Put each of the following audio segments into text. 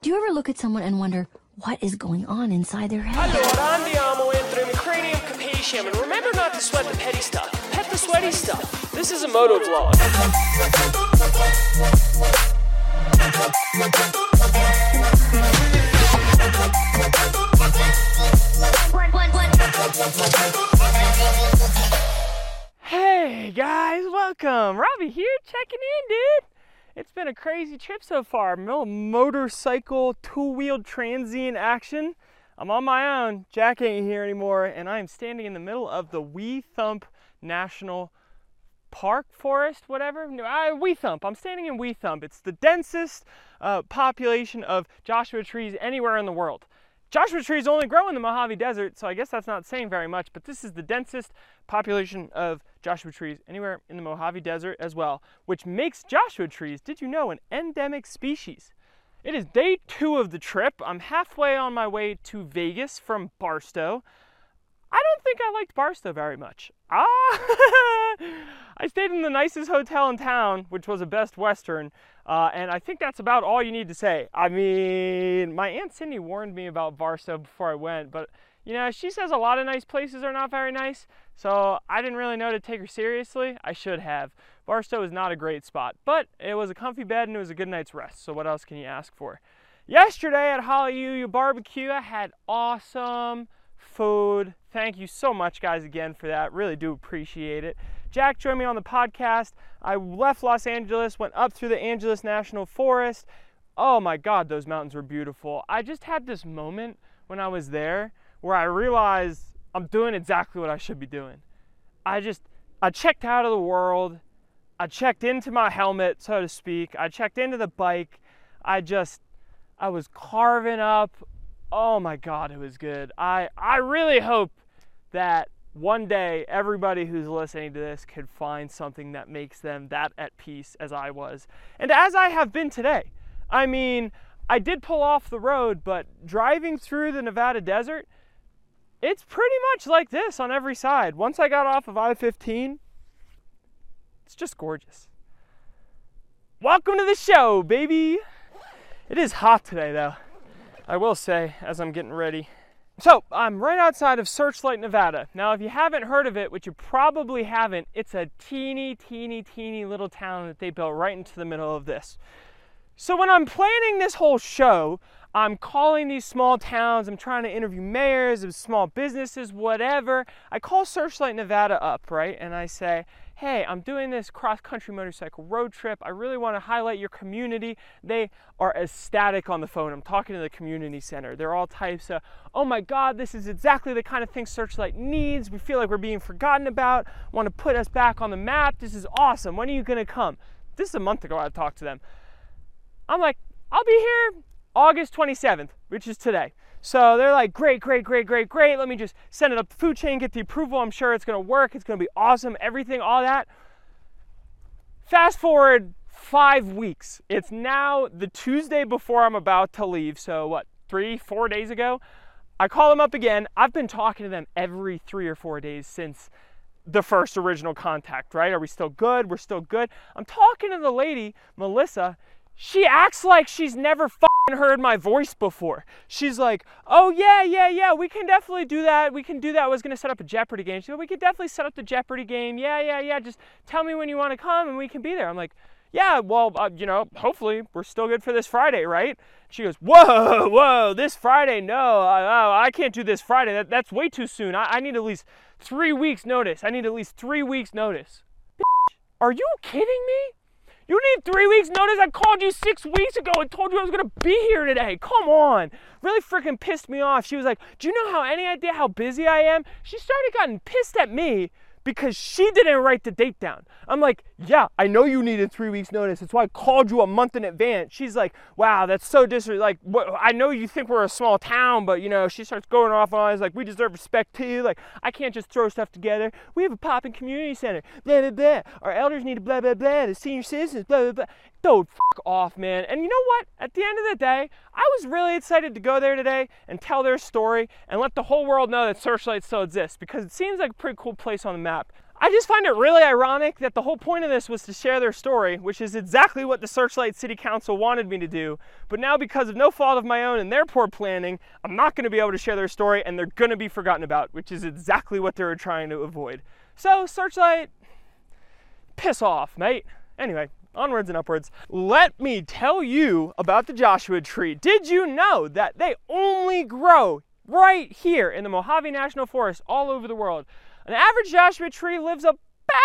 Do you ever look at someone and wonder what is going on inside their head? Allora andiamo entro il cranium capacium, and remember not to sweat the petty stuff. Pet the sweaty stuff. This is a moto vlog. Hey guys, welcome. Robbie here, checking in, dude. It's been a crazy trip so far. Motorcycle, two-wheeled transient action. I'm on my own. Jack ain't here anymore, and I am standing in the middle of the Wee Thump National Park, Forest, whatever. No, Wee Thump. I'm standing in Wee Thump. It's the densest population of Joshua trees anywhere in the world. Joshua trees only grow in the Mojave Desert, so I guess that's not saying very much, but this is the densest population of Joshua trees anywhere in the Mojave Desert as well, which makes Joshua trees, did you know, an endemic species. It is day 2 of the trip. I'm halfway on my way to Vegas from Barstow. I don't think I liked Barstow very much. I stayed in the nicest hotel in town, which was a Best Western, and I think that's about all you need to say. I mean, my Aunt Cindy warned me about Barstow before I went, but you know, she says a lot of nice places are not very nice, so I didn't really know to take her seriously. I should have. Barstow is not a great spot, but it was a comfy bed and it was a good night's rest, so what else can you ask for? Yesterday at Hallelujah Barbecue, I had awesome food. Thank you so much, guys, again for that. Really do appreciate it. Jack joined me on the podcast. I left Los Angeles, went up through the Angeles National Forest. Oh my God, those mountains were beautiful. I just had this moment when I was there where I realized I'm doing exactly what I should be doing. I checked out of the world. I checked into my helmet, so to speak. I checked into the bike. I was carving up. Oh my God, it was good. I really hope that one day everybody who's listening to this could find something that makes them that at peace as I was. And as I have been today. I mean, I did pull off the road, but driving through the Nevada desert, it's pretty much like this on every side. Once I got off of I-15, it's just gorgeous. Welcome to the show, baby. It is hot today, though, I will say, as I'm getting ready. So, I'm right outside of Searchlight, Nevada. Now, if you haven't heard of it, which you probably haven't, it's a teeny little town that they built right into the middle of this. So when I'm planning this whole show, I'm calling these small towns, I'm trying to interview mayors of small businesses, whatever. I call Searchlight, Nevada up, right? And I say, hey, I'm doing this cross-country motorcycle road trip. I really want to highlight your community. They are ecstatic on the phone. I'm talking to the community center. They're all types of, oh my God, this is exactly the kind of thing Searchlight needs. We feel like we're being forgotten about. Want to put us back on the map. This is awesome. When are you going to come? This is a month ago I talked to them. I'm like, I'll be here August 27th, which is today. So they're like, great. Let me just send it up the food chain, get the approval. I'm sure it's going to work. It's going to be awesome. Everything, all that. Fast forward 5 weeks. It's now the Tuesday before I'm about to leave. So what, 3-4 days ago? I call them up again. I've been talking to them every 3 or 4 days since the first original contact, right? Are we still good? We're still good. I'm talking to the lady, Melissa. She acts like she's never heard my voice before. She's like, oh yeah, we can definitely do that. I was gonna set up a Jeopardy game. She said, we could definitely set up the Jeopardy game. Yeah. Just tell me when you want to come and we can be there. I'm like, yeah, well, hopefully we're still good for this Friday, right? She goes, whoa, this Friday? No, I can't do this Friday. That's way too soon. I need at least 3 weeks notice. Bitch, are you kidding me? You need 3 weeks notice? I called you 6 weeks ago and told you I was gonna be here today. Come on. Really freaking pissed me off. She was like, do you know any idea how busy I am? She started getting pissed at me because she didn't write the date down. I'm like, yeah, I know you needed 3 weeks notice. That's why I called you a month in advance. She's like, wow, that's so disrespectful. Like, I know you think we're a small town, but she starts going off on us like, we deserve respect too. Like, I can't just throw stuff together. We have a poppin' community center, blah, blah, blah. Our elders need to blah, blah, blah. The senior citizens, blah, blah, blah. Dude, fuck off, man. And you know what? At the end of the day, I was really excited to go there today and tell their story and let the whole world know that Searchlight still exists because it seems like a pretty cool place on the map. I just find it really ironic that the whole point of this was to share their story, which is exactly what the Searchlight City Council wanted me to do. But now, because of no fault of my own and their poor planning, I'm not going to be able to share their story, and they're going to be forgotten about, which is exactly what they were trying to avoid. So, Searchlight, piss off, mate. Anyway, onwards and upwards. Let me tell you about the Joshua Tree. Did you know that they only grow right here in the Mojave National Forest all over the world? An average Joshua tree lives about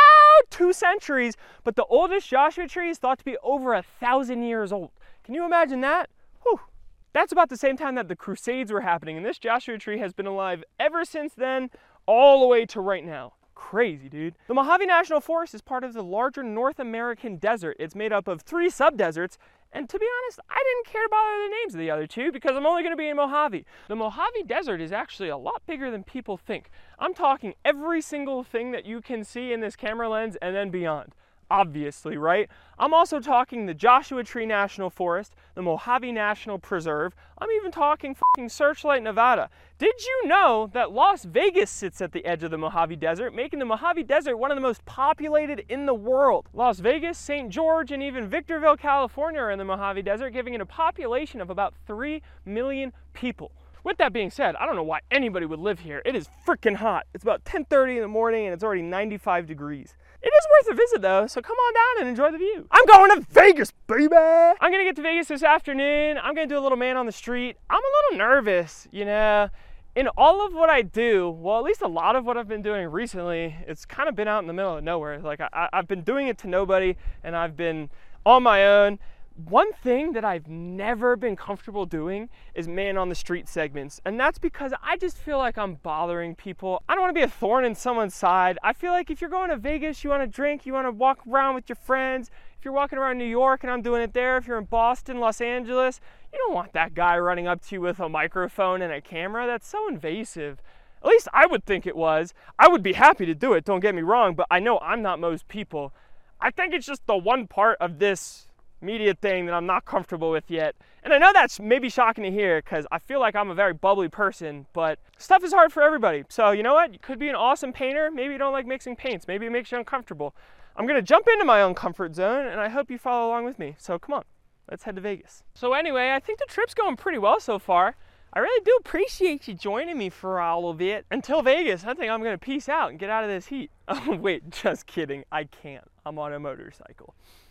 2 centuries, but the oldest Joshua tree is thought to be over 1,000 years old. Can you imagine that? Whew. That's about the same time that the Crusades were happening, and this Joshua tree has been alive ever since then, all the way to right now. Crazy, dude. The Mojave National Forest is part of the larger North American desert. It's made up of 3 subdeserts, and to be honest, I didn't care to bother the names of the other 2 because I'm only going to be in Mojave. The Mojave Desert is actually a lot bigger than people think. I'm talking every single thing that you can see in this camera lens and then beyond. Obviously, right? I'm also talking the Joshua Tree National Forest, the Mojave National Preserve. I'm even talking fucking Searchlight, Nevada. Did you know that Las Vegas sits at the edge of the Mojave Desert, making the Mojave Desert one of the most populated in the world? Las Vegas, St. George, and even Victorville, California are in the Mojave Desert, giving it a population of about 3 million people. With that being said, I don't know why anybody would live here. It is freaking hot. It's about 10:30 in the morning and it's already 95 degrees. It is worth a visit though, so come on down and enjoy the view. I'm going to Vegas, baby! I'm gonna get to Vegas this afternoon. I'm gonna do a little man on the street. I'm a little nervous, you know. In all of what I do, well, at least a lot of what I've been doing recently, it's kind of been out in the middle of nowhere. Like I've been doing it to nobody and I've been on my own. One thing that I've never been comfortable doing is man on the street segments. And that's because I just feel like I'm bothering people. I don't want to be a thorn in someone's side. I feel like if you're going to Vegas, you want to drink, you want to walk around with your friends. If you're walking around New York and I'm doing it there, if you're in Boston, Los Angeles, you don't want that guy running up to you with a microphone and a camera. That's so invasive. At least I would think it was. I would be happy to do it, don't get me wrong, but I know I'm not most people. I think it's just the one part of this media thing that I'm not comfortable with yet. And I know that's maybe shocking to hear because I feel like I'm a very bubbly person, but stuff is hard for everybody. So you know what? You could be an awesome painter. Maybe you don't like mixing paints. Maybe it makes you uncomfortable. I'm gonna jump into my own comfort zone and I hope you follow along with me. So come on, let's head to Vegas. So anyway, I think the trip's going pretty well so far. I really do appreciate you joining me for a little bit. Until Vegas, I think I'm gonna peace out and get out of this heat. Oh wait, just kidding. I can't. I'm on a motorcycle.